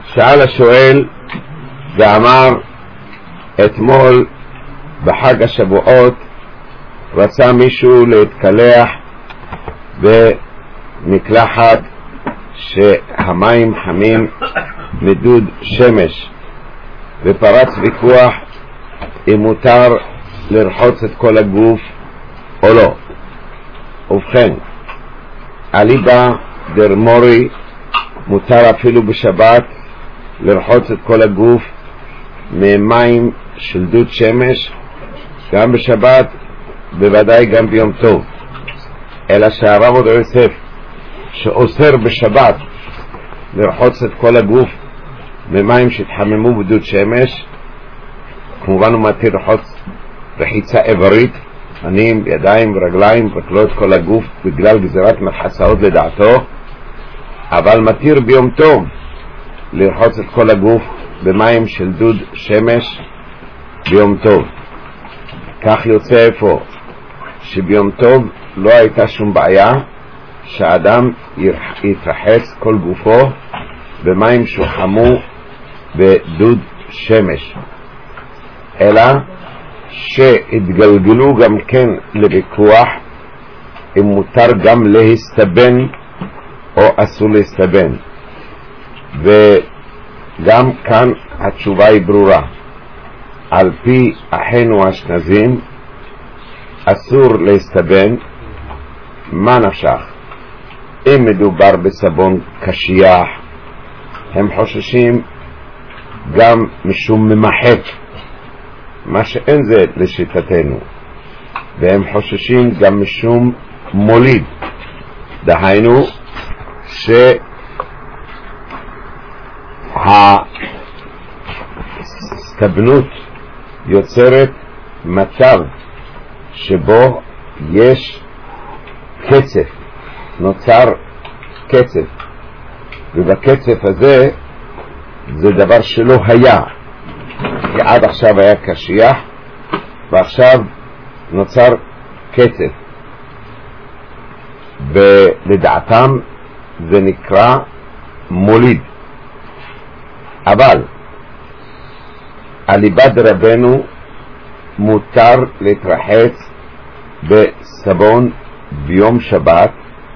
שאל השואל ואמר, אתמול בחג השבועות רצה מישהו להתקלח במקלחת שהמים חמים מדוד שמש, ופרץ ויכוח אם מותר לרחוץ את כל הגוף או לא. ובכן, אליבא דרמורי מותר אפילו בשבת לרחוץ את כל הגוף ממים של דוד שמש, גם בשבת, בוודאי גם ביום טוב. אלא שהרב עובדיה יוסף שאוסר בשבת לרחוץ את כל הגוף ממים שהתחממו בדוד שמש, כמובן הוא מתיר לרחוץ רחיצה איברית, פנים, ידיים ורגליים, רק את כל הגוף בגלל גזירת מרחצאות לדעתו, אבל מתיר ביום טוב לרחוץ את כל הגוף במים של דוד שמש ביום טוב. כך יוצא איפה שביום טוב לא הייתה שום בעיה שהאדם יתרחץ כל גופו במים שוחמו בדוד שמש, אלא שהתגלגלו גם כן לוויכוח אם מותר גם להסתבן או אסור להסתבן, וגם כאן התשובה היא ברורה. על פי אחינו האשכנזים אסור להסתבן. מה נפשך? אם מדובר בסבון קשיח, הם חוששים גם משום ממחק, מה שאין זה לשיטתנו, והם חוששים גם משום מוליד, דהיינו שהסתבנות יוצרת מצב שבו יש קצף, נוצר קצף, ובקצף הזה זה דבר שלא היה, כי עד עכשיו היה קשיח ועכשיו נוצר קצף, ולדעתם זה נקרא מוליד. אבל אליבא דרבנו מותר להתרחץ בסבון ביום שבת.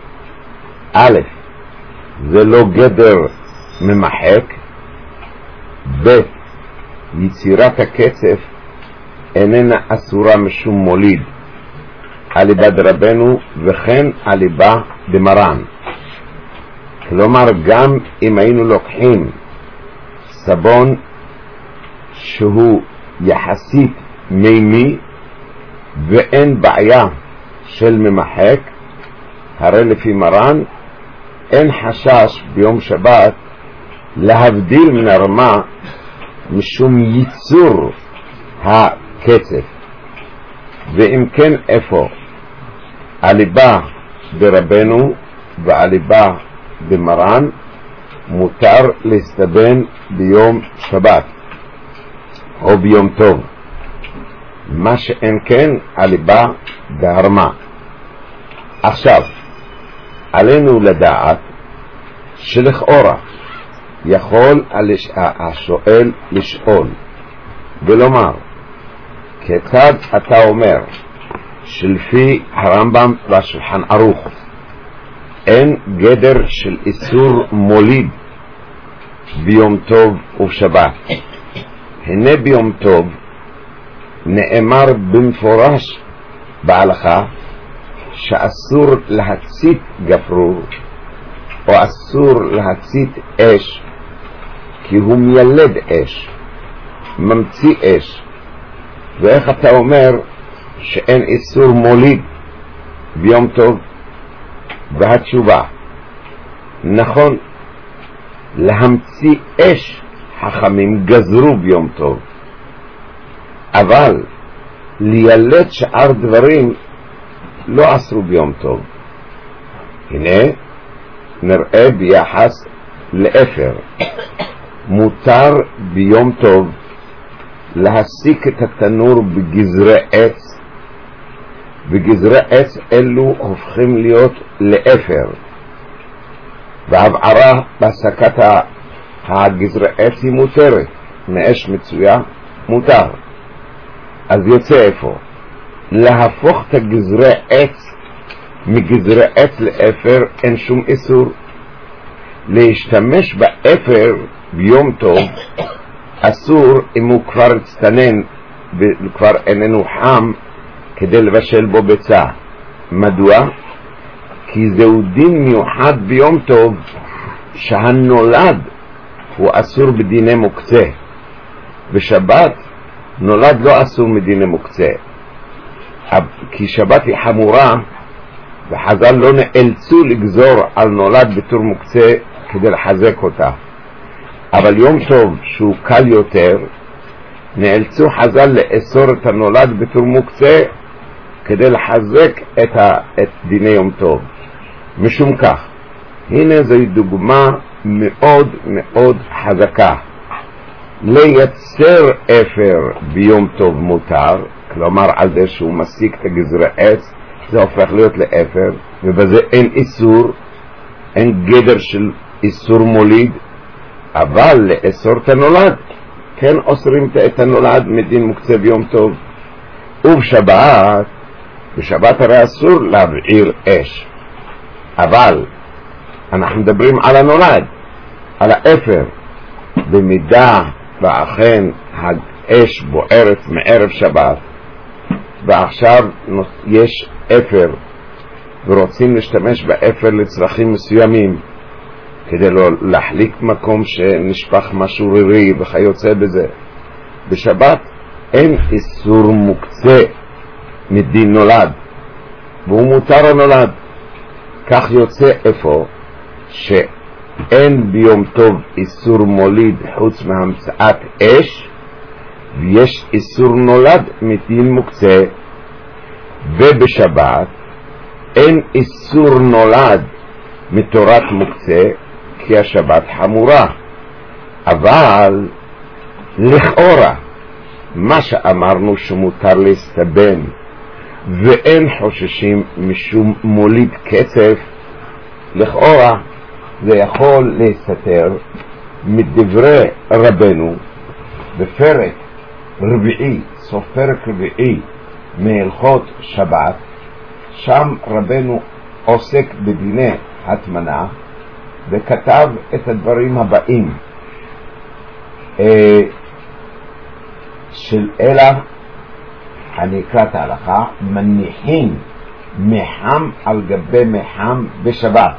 א', זה לא גדר ממחק. ב', יצירת הקצף איננה אסורה משום מוליד, אליבא דרבנו וכן אליבא דמרן. כלומר, גם אם היינו לוקחים סבון שהוא יחסית מימי ואין בעיה של ממחק, הרי לפי מרן אין חשש ביום שבת להבדיל מן הרמה משום ייצור הקצף. ואם כן, איפה אליבא דרבנו ואליבא דמרן מותר להסתבן ביום שבת או ביום טוב, מה שאין כן אליבא דהרמה. עכשיו עלינו לדעת שלכאורה יכול השואל לשאול ולומר, כיצד אתה אומר שלפי הרמב"ם והשולחן ערוך אין גדר של איסור מוליד ביום טוב ובשבת? הנה ביום טוב נאמר במפורש בהלכה שאסור להצית גפרור או אסור להצית אש, כי הוא מיילד אש, ממציא אש. ואיך אתה אומר שאין איסור מוליד ביום טוב? והתשובה, נכון, להמציא אש חכמים גזרו ביום טוב, אבל לילד שאר דברים לא אסרו ביום טוב. הנה נראה ביחס לאפר, מותר ביום טוב להסיק את התנור בגזרי עץ, וגזרי עץ אלו הופכים להיות לאפר, והבערה בהסקת הגזרי עץ היא מותרת, מאש מצויה מותר. אז יוצא איפה? להפוך את הגזרי עץ מגזרי עץ לאפר אין שום איסור. להשתמש באפר ביום טוב אסור אם הוא כבר הצטנן וכבר איננו חם כדי לבשל בו ביצה. מדוע? כי זהו דין מיוחד ביום טוב שהנולד הוא אסור בדיני מוקצה. בשבת נולד לא אסור מדיני מוקצה, כי שבת היא חמורה וחז"ל לא נאלצו לגזור על נולד בתור מוקצה כדי לחזק אותה. אבל יום טוב שהוא קל יותר נאלצו חז"ל לאסור את הנולד בתור מוקצה כדי לחזק את דיני יום טוב. משום כך, הנה זו דוגמה מאוד מאוד חזקה. לייצר אפר ביום טוב מותר, כלומר על זה שהוא מסיק את הגזרי עץ זה הופך להיות לאפר, ובזה אין איסור, אין גדר של איסור מוליד. אבל לאסור את הנולד כן אוסרים את הנולד מדין מוקצה ביום טוב. ובשבת הרי אסור להבעיר אש, אבל אנחנו מדברים על הנולד, על האפר. במידה ואכן האש בוערת מערב שבת ועכשיו יש אפר ורוצים להשתמש באפר לצרכים מסוימים כדי לא להחליק מקום שנשפך משהו רירי וכיוצא בזה, בשבת אין איסור מוקצה מדין נולד והוא מותר הנולד. כך יוצא איפה שאין ביום טוב איסור מוליד חוץ מהמצאת אש, ויש איסור נולד מדין מוקצה. ובשבת אין איסור נולד מתורת מוקצה כי השבת חמורה. אבל לכאורה מה שאמרנו שמותר להסתבן ואין חוששים משום מוליד קצף, לכאורה זה יכול להסתתר מדברי רבנו בפרק רביעי, סוף פרק רביעי מהלכות שבת. שם רבנו עוסק בדיני התמנה וכתב את הדברים הבאים של אלא, אני אקרא את ההלכה: מניחים מחם על גבי מחם בשבת,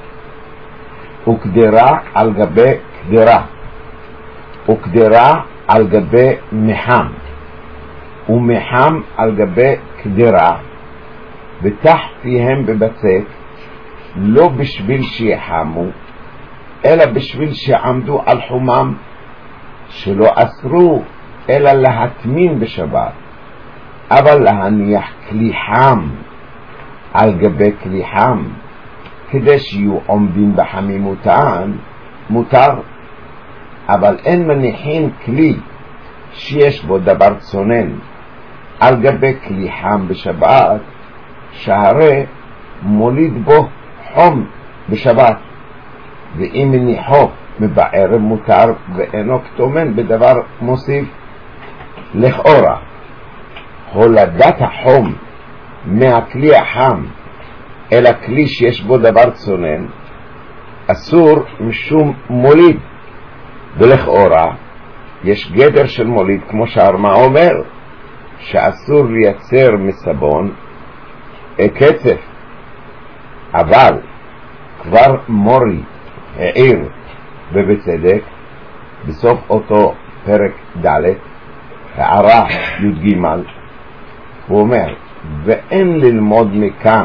וקדרה על גבי קדרה, וקדרה על גבי מחם, ומחם על גבי קדרה, ותח פיהם בבצק, לא בשביל שיחמו אלא בשביל שעמדו על חומם, שלא אסרו אלא להטמין בשבת, אבל להניח כלי חם על גבי כלי חם כדי שיהיו עומדים בחמימותן מותר. אבל אין מניחים כלי שיש בו דבר צונן על גבי כלי חם בשבת, שהרי מוליד בו חום בשבת, ואם מניחו מבערב מותר ואינו כתומן בדבר מוסיף. לכאורה הולדת החום מהכלי החם אל הכלי שיש בו דבר צונן אסור משום מוליד, ולכאורה יש גדר של מוליד כמו שהרמה אומר שאסור לייצר מסבון קצף. אבל כבר מורי העיר ובצדק בסוף אותו פרק ד' הערה י"ג, הוא אומר: ואין ללמוד מכאן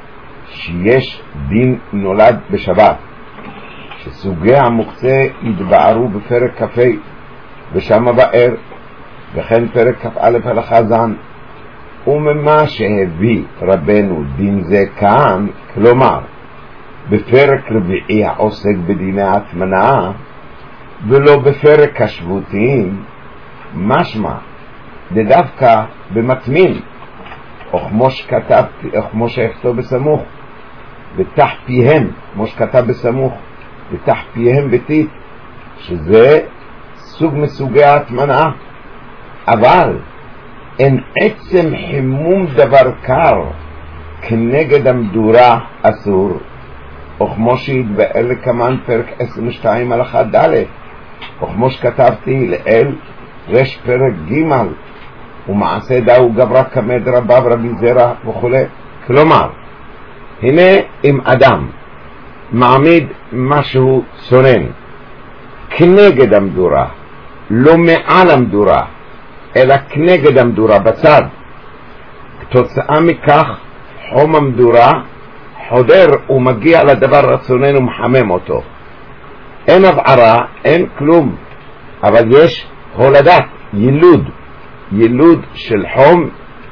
שיש דין נולד בשבת, שסוגי המוקצה יתבארו בפרק כ"ה ושם באר, וכן פרק כ"א הלכה זן. וממה שהביא רבנו דין זה כאן, כלומר בפרק רביעי העוסק בדיני התמנה ולא בפרק השבותים, משמע דווקא במטמין, או כמו שכתוב בסמוך, ותח פיהם, כמו שכתב בסמוך, ותח פיהם ביתית, שזה סוג מסוגי ההטמנה, אבל אין עצם חימום דבר קר כנגד המדורה אסור, או כמו שהתבאר לכמן פרק 22 הלכה ד', או כמו שכתבתי לאל רש פרק ג', ומעשה דאו גברא כמד רביו רבי זרע וכו'. כלומר, הנה אם אדם מעמיד משהו צונן כנגד המדורה, לא מעל המדורה, אלא כנגד המדורה בצד, כתוצאה מכך חום המדורה חודר ומגיע לדבר הצונן ומחמם אותו. אין הבערה, אין כלום, אבל יש הולדת, ילוד של חום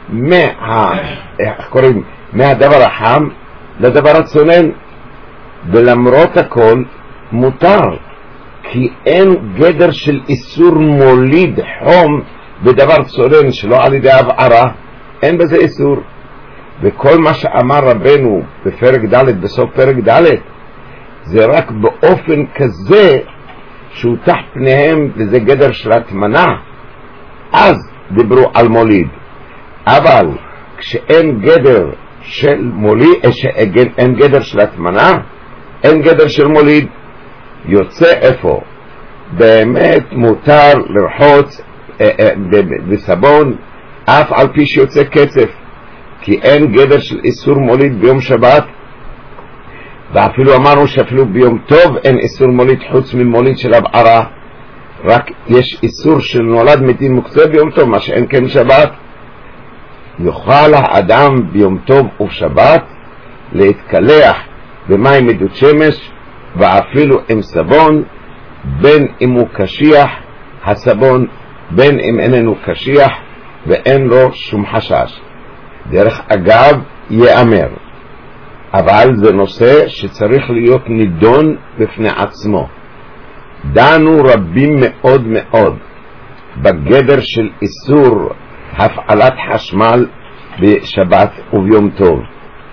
מהדבר החם לדבר הצונן, ולמרות הכל מותר, כי אין גדר של איסור מוליד חום בדבר צונן שלא על ידי הבערה, אין בזה איסור. וכל מה שאמר רבנו בפרק ד', בסוף פרק ד', זה רק באופן כזה שהוא תחת פניהם, וזה גדר של התמנה, אז דיברו על מוליד. אבל כשאין גדר של מוליד, אין גדר של התמנה, אין גדר של מוליד, יוצא איפה? באמת מותר לרחוץ בסבון אף על פי שיוצא קצף, כי אין גדר של איסור מוליד ביום שבת, ואפילו אמרנו שאפילו ביום טוב אין איסור מוליד חוץ ממוליד של הבערה, רק יש איסור של נולד מתים מוקצה ביום טוב, מה שאין כן שבת. יוכל האדם ביום טוב ובשבת להתקלח במים מדוד שמש, ואפילו עם סבון, בין אם הוא קשיח הסבון, בין אם איננו קשיח, ואין לו שום חשש. דרך אגב יאמר, אבל זה נושא שצריך להיות נידון בפני עצמו. דנו רבים מאוד מאוד בגדר של איסור הפעלת חשמל בשבת וביום טוב,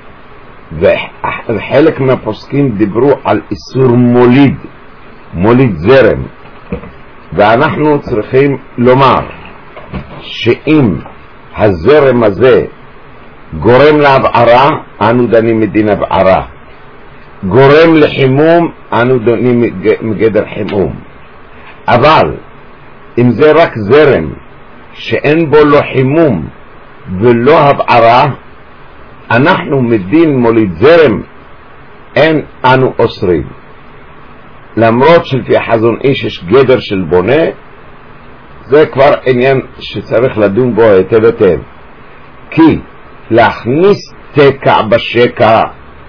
וחלק מהפוסקים דיברו על איסור מוליד זרם, ואנחנו צריכים לומר שאם הזרם הזה גורם להבערה, אנו דנים מדין הבערה, גורם לחימום, אנו דנים מגדר חימום. אבל אם זה רק זרם שאין בו לא חימום ולא הבערה, אנחנו מדין מוליד זרם, אין אנו אוסרים. למרות שלפי חזון איש יש גדר של בונה, זה כבר עניין שצריך לדון בו היטב היטב. כי להכניס תקע בשקע,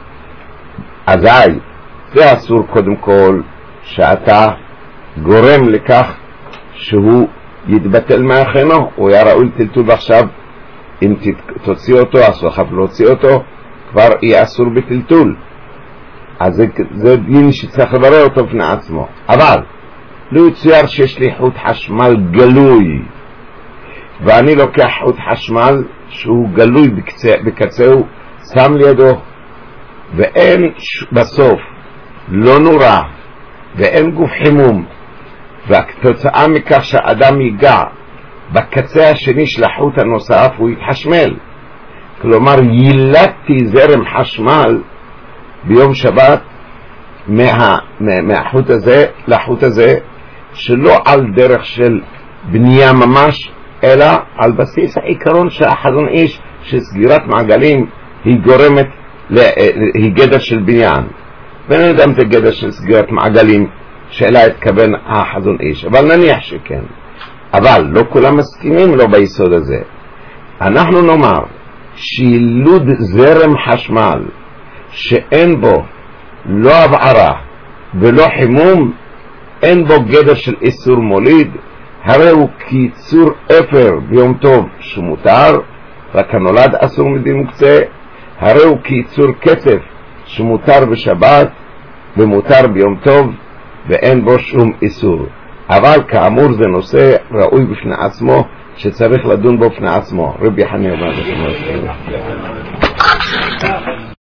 אזי זה אסור. קודם כל שאתה גורם לכך שהוא יתבטל מהכנו, הוא היה ראוי לטלטול, ועכשיו אם תוציא אותו, אסור לך להוציא אותו, כבר יהיה אסור בטלטול. אז זה דין שצריך לברר אותו בפני עצמו. אבל לא יצויר שיש לי חוט חשמל גלוי, ואני לוקח חוט חשמל שהוא גלוי בקצהו, שם לידו, ואין בסוף לא נורא ואין גוף חימום, והתוצאה מכך שהאדם ייגע בקצה השני של החוט הנוסף הוא יתחשמל. כלומר יילדתי זרם חשמל ביום שבת מהחוט הזה לחוט הזה, שלא על דרך של בנייה ממש, אלא על בסיס העיקרון שהחזון איש שסגירת מעגלים היא גורמת, היא גדר של בניין, ואני יודע אם זה גדר של סגירת מעגלים שאלה התכוון החזון איש, אבל נניח שכן. אבל לא כולם מסכימים לו ביסוד הזה. אנחנו נאמר שילוד זרם חשמל שאין בו לא הבערה ולא חימום, אין בו גדר של איסור מוליד, הרי הוא קיצור אפר ביום טוב שמותר, רק הנולד אסור מדין מוקצה. הרי הוא קיצור קצף שמותר בשבת ומותר ביום טוב, ואין בו שום איסור. אבל כאמור זה נושא ראוי בפני עצמו, שצריך לדון בו בפני עצמו. רבי חנינא בר יוחנן